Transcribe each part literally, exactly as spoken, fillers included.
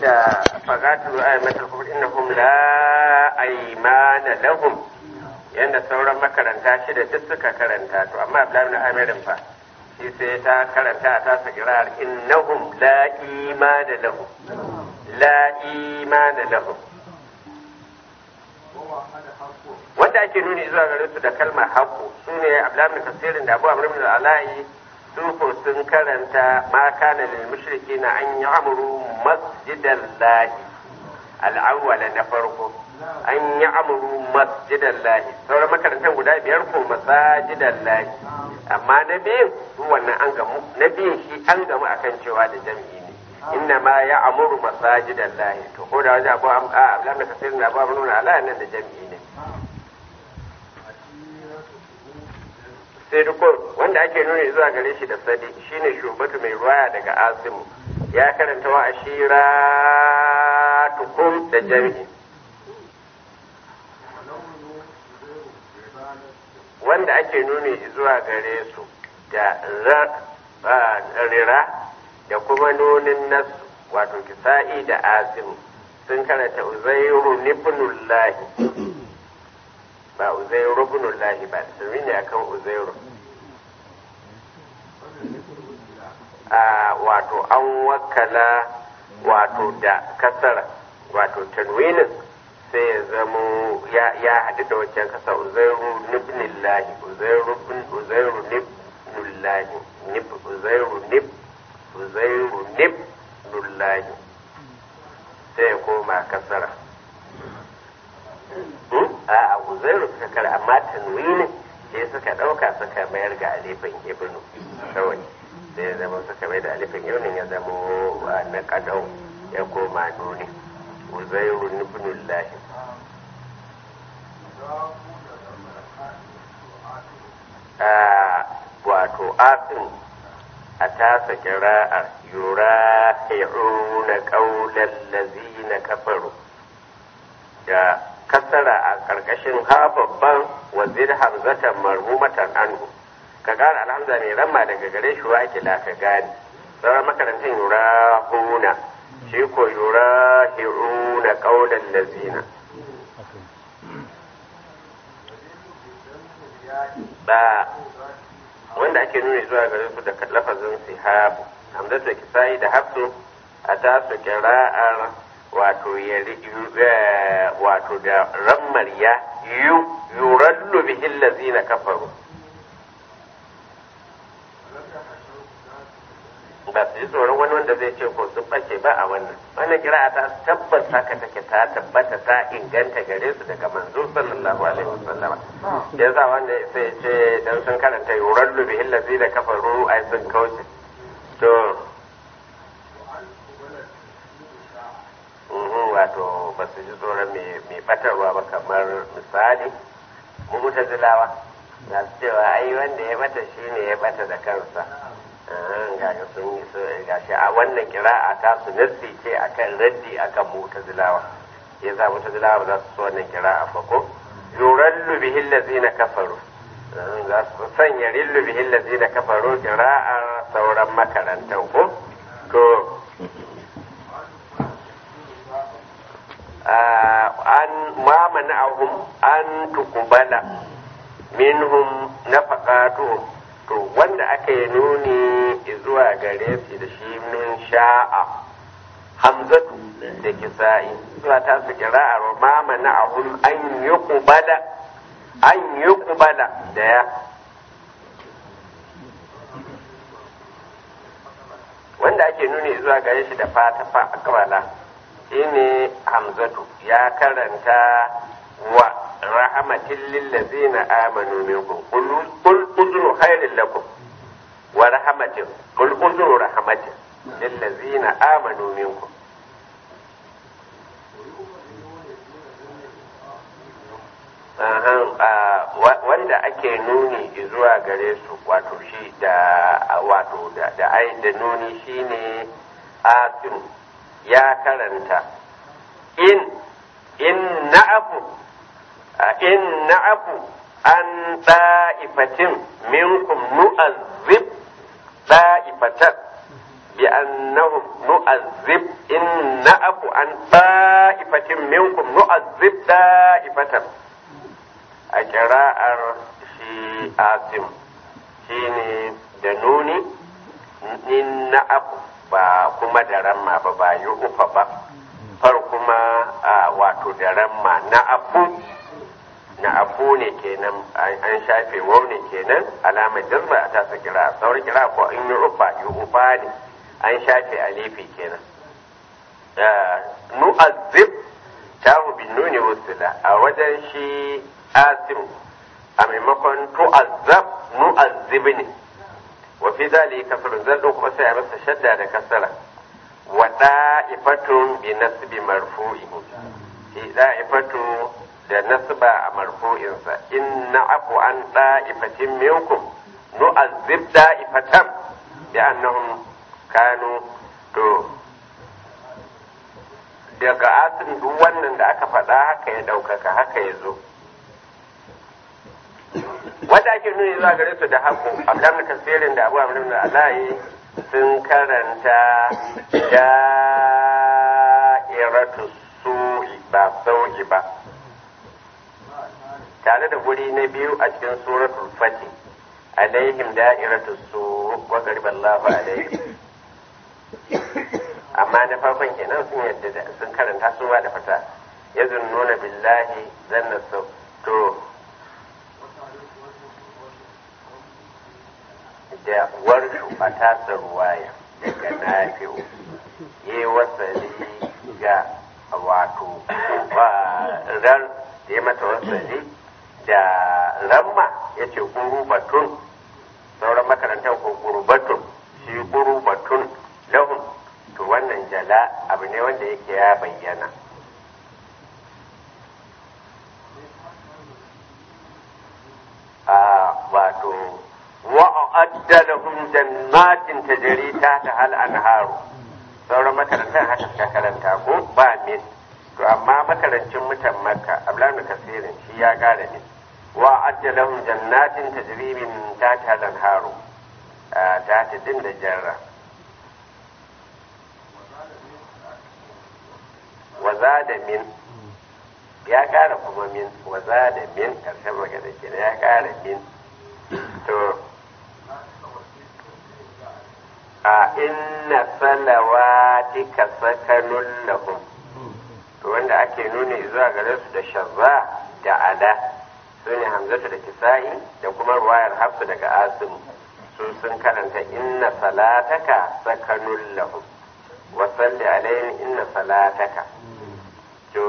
da faqatu aymatul kufr innahum la aymana lahum yanda sauran makaranta shida duk suka karanta to amma Abdullahi ibn Amir fa shi sai ta karanta ta sa kirar innahum la imana lahum la imana lahum wanda ake nuni zuwa gare su da kalmar haqqu sune Abdullahi ibn Kasirin da Abu Amr ibn al-Ala'i su ko sun karanta ma kana lil mushrikeena an ya'muru masjidan lahi al-awwala na farko an ya'muru masjidan lahi sauran makarantar guda biyar ko masajidan lahi amma na biyun su wannan an gamu na biyun shi an gamu akan cewa da jami'i ne inna ma ya'muru masajidan lahi to ko da wajen Abu Abdullah ibn Kasir da Abu Amr ibn al-Ala'i nan da jami'i ne sai duk wanda ake nuni zuwa gare shi da sadi shine shubatu mai ruwaya daga asimu ya karanta wa ashira tukum da jami'i wanda ake nuni zuwa gare su da rira da kuma nunin nasu wato kisa'i da asimu sun karanta uzairu ibnullahi ba uzairu ibnullahi ba sirri ne akan uzairu a wato an wakala wato da kasara wato tanwinin sai ya zamo ya haɗu da wancan kasa uzairu ibnullahi uzairu uzairu ibnullahi nib uzairu nib uzairu ibnullahi sai ya koma kasara a uzairu suka kara amma tanwinin sai suka ɗauka suka mayar ga alifin ibnu kawai sai ya zama suka mai da alifin ibnu ya zama na kadau ya koma nuni uzairu ibnullahi wato asin a tasa kira'ar yura hi'una qawlan lazina kafaru da kasara a ƙarƙashin ha babban wazir hamzatan marhumatan anhu ka gane alhamza mai ramma daga gare shi wa ake ka gane sauran makarantar yura huna shi ko yura hiruna qaulan lazina ba wanda ake nuni zuwa gare su da lafazin sihabu hamzatu kisai da hafsu a tasu kira'ar wato ya wato da rammar ya yu yurallu bihi allazina kafaru ba su yi tsoron wani wanda zai ce ko sun bace ba a wannan wannan kira'a ta tabbas haka take ta tabbata ta inganta gare su daga manzo sallallahu alaihi wasallama yasa wanda sai ce dan sun karanta yurallu bihi allazina kafaru ai sun kauce to wato ba su ji tsoron mai batarwa ba kamar misali mu mutazilawa na cewa ai wanda ya bata shi ne ya bata da kansa gashi sun yi so gashi a wannan kira'a ta su nassi ce akan raddi akan mutazilawa ya za mutazilawa ba za su so wannan kira'a ba ko yurallu bihi allazina kafaru za su sanya rillu bihi allazina kafaru kira'ar sauran makarantan ko to an ma mana'ahum an tuqbala minhum nafaqatu to wanda aka yi nuni zuwa gare su da shi min sha'a hamzatu da kisa'i zuwa ta su kira'ar ma mana'ahum an yuqbala an yuqbala da ya wanda ake nuni zuwa gare shi da fata fa akbala shine hamzatu ya karanta wa rahmatin lillazina amanu minkum qul uzru khairin lakum wa rahmatin qul uzru rahmatin lillazina amanu minkum wanda ake nuni zuwa gare su wato shi da wato da da ai da nuni shine asim ya karanta in in na'afu in na'afu an da'ifatin minkum nu'azzib da'ifatan bi annahum nu'azzib in na'fu an ta'ifatin minkum nu'azzib da'ifatan a kira'ar shi asim shine da nuni in na'fu ba kuma da ramma ba ba yi ufa ba far kuma wato da ramma na'fu na'fu ne kenan an shafe wau ne kenan alamar jazma a tasa kira sauran kira ko in yi ufa yi ufa ne an shafe alifi kenan nu'azzib tahu bin nuni wasila a wajen shi asim a maimakon tu'azzab nu'azzib ne wa fi zali kasrun zan kuma sai a masa shadda da kasara wa da'ifatun bi nasbi marfu'i shi da'ifatu da nasba a marfu'insa in na'fu an da'ifatin minkum nu'azzib da'ifatan bi annahum kanu to daga asin duk wannan da aka faɗa haka ya ɗaukaka haka ya zo wanda ake nuni zuwa gare su da haƙo a kan tasirin da abu amurin da alayi sun karanta da'iratu su'i ba sau'i ba tare da guri na biyu a cikin suratul fatih alaihim da'iratu su wa gariballahu alaihim amma na farkon kenan sun yadda da sun karanta su ba da fata ya nuna billahi zanna sau to da warshu a tasa ruwaya daga nafi'u ya yi wasali ga wato rar da ya mata wasali da ramma ya ce batun sauran makarantar ko gurbatun shi gurbatun lahum to wannan jala abu ne wanda yake ya bayyana a wato wa'adda lahum jannatin tajri tahta al anharu sauran makarantar haka suka karanta ko ba min to amma makarancin mutan makka ablan kasirin shi ya kara ne wa'adda lahum jannatin tajri min tahta al anharu ta ta din da jarra waza da min ya kara kuma min waza da min karshen magana ke ya kara min to a inna salawatika sakanun lahum to wanda ake nuni zuwa gare su da shazza da ala su ne hamzatu da kisa'i da kuma ruwayar hafsu daga asim su sun karanta inna salataka sakanun lahum wa salli alaihim inna salataka to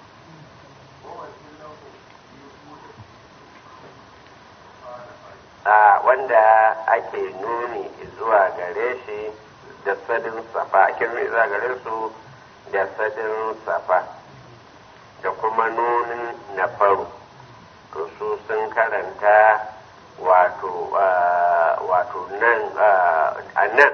a wanda ake nuni zuwa gare shi da sadin safa ake nuni zuwa gare su da sadin safa da kuma nunin na faru to su sun karanta wato wato nan a nan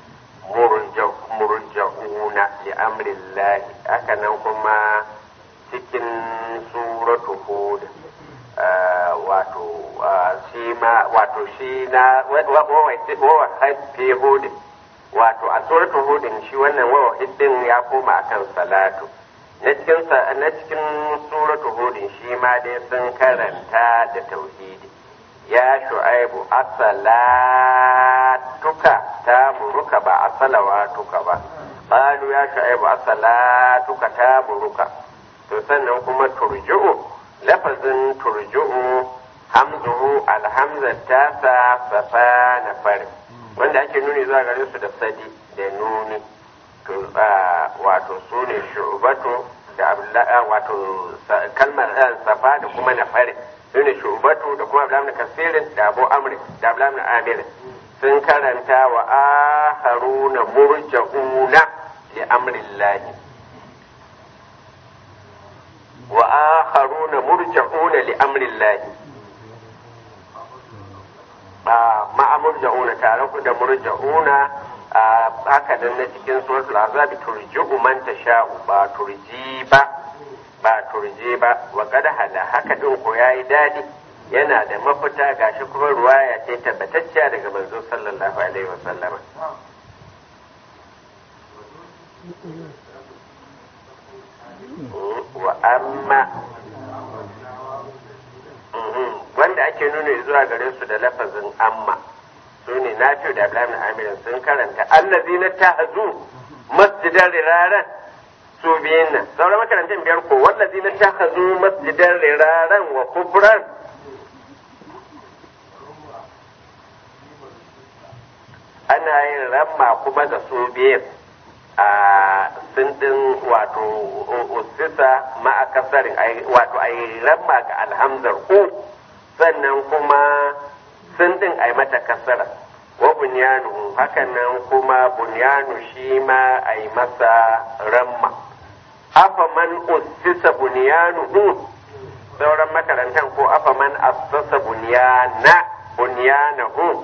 murja'una li amrillahi haka nan kuma cikin suratu hud wato shi ma wato shi na wawa haife hudin wato a suratu hudin shi wannan wawa hidin ya koma akan salatu na cikin na cikin suratu hudin shi ma dai sun karanta da tauhidi ya shu'aibu asalatuka ta muruka ba asalawatuka ba qalu ya shu'aibu asalatuka ta muruka to sannan kuma turju'u lafazin turju'u hamzuhu alhamzar tasa safa na fari wanda ake nuni zuwa gare su da sadi da nuni to wato su ne shubatu da wato kalmar safa da kuma na fari su ne shubatu da kuma abdullahi kasirin da abu amri da abdullahi amir sun karanta wa aharuna murja'una li amrillahi wa akharuna murja'una li amrillahi ma'a murja'una tare ku da murja'una haka dan na cikin suratul azab turji'u man tasha'u ba turji ba ba turji ba wa qad hala haka din ko yayi dadi yana da mafita gashi kuma ruwaya ce tabbatacciya daga manzo sallallahu alaihi wasallam wa amma wanda ake nuna zuwa gare su da lafazin amma su ne na fi da ablamin amirin sun karanta allazi na tahazu masjidan riraran su biyun nan sauran makarantar biyar ko wallazi na tahazu masjidan riraran wa kufran ana yin ramma kuma da su biyun a sindin wato usisa ma'akasarin wato a yi ramma ga alhamzar ku sannan kuma sindin a yi mata kasara wa bunyanu hakan nan kuma bunyanu shi ma a yi masa ramma afa man usisa bunyanu sauran makarantar ko afa man assasa bunyana bunyanahu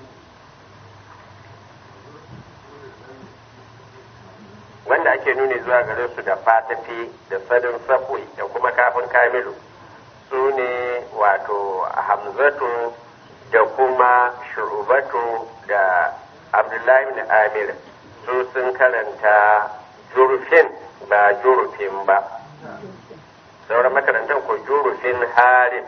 wanda ake nuni zuwa gare su da fatafi da sadin safwi da kuma kafin kamilu su ne wato hamzatu da kuma shurubatu da abdullahi bin amir su sun karanta jurufin ba jurufin ba sauran makarantar ko jurufin harin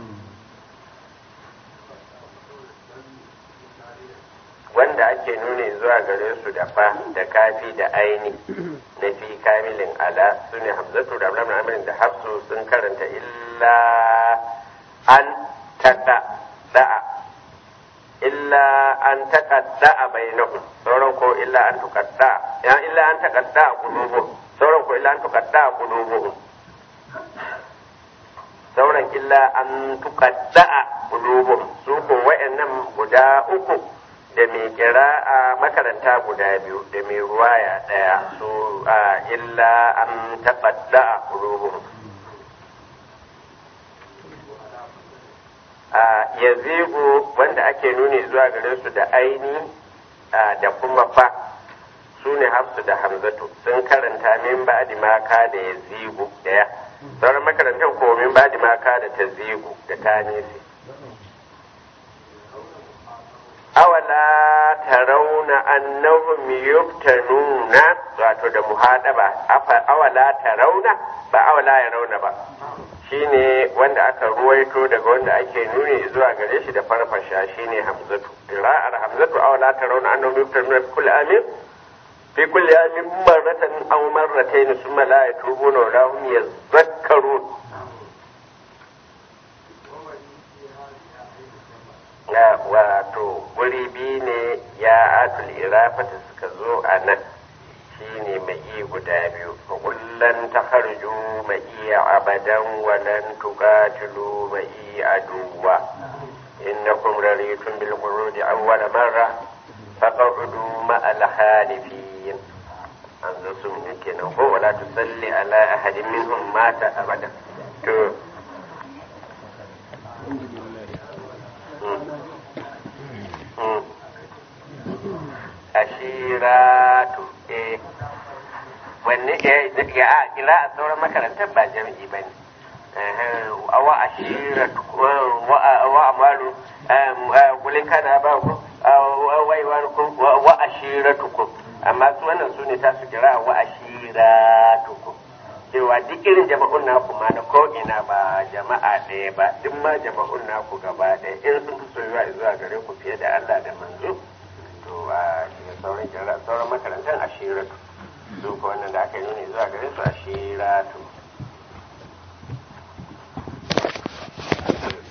wanda ake nuni zuwa gare su da fa da kafi da aini na fi kamilin ala su ne hamzatu da abdullahi bin amir da hafsu sun karanta illa an taka da'a illa an taqadda bainahum sauran ko illa an tuqadda ya illa an taqadda qulubuhum sauran ko illa an tuqadda qulubuhum sauran illa an tuqadda qulubuhum su ko wayannan guda uku da mai kira a makaranta guda biyu da mai ruwaya daya su illa an taqadda qulubuhum yazigu wanda ake nuni zuwa gare su da aini da kuma fa su ne hafsu da hamzatu sun karanta min ba'di maka da yazigu daya sauran makarantar ko min ba'di maka da tazigu da tanisi awala tarawna annahum yuftanuna wato da muhadaba awala tarawna ba awala ya rauna ba shine wanda aka ruwaito daga wanda ake nuni zuwa gare shi da farfasha shine hamzatu ra'ar hamzatu aw la tarawna annahu yuftanuna fi kulli amin fi kulli amin marratan aw marratayn thumma la yatubuna wa la hum yadhakkarun na wato guri biyu ne ya atul irafata suka zo a nan shine mai guda biyu fa kullan takharju mai abadan wa lan tuqatilu mai aduwa innakum raritum bil qurud awwal marra faq'udu ma al halifin an zo sun yake nan ko wala tusalli ala ahadin minhum mata abada to ashiratu eh wanne eh ya a kira a sauran makarantar ba jami'i ba ne wa ashiratu wa amalu kulin kana ba ku wai wani ku wa ashiratu ku amma su wannan su ne ta su kira wa ashiratu ku cewa duk irin jama'un naku ma na ko'ina ba jama'a ɗaya ba duk ma jama'un naku gaba ɗaya in sun fi soyuwa zuwa gare ku fiye da Allah da manzo to a sauran sauran makarantar ashiratu su ko wannan da aka yi nuni zuwa gare su ashiratu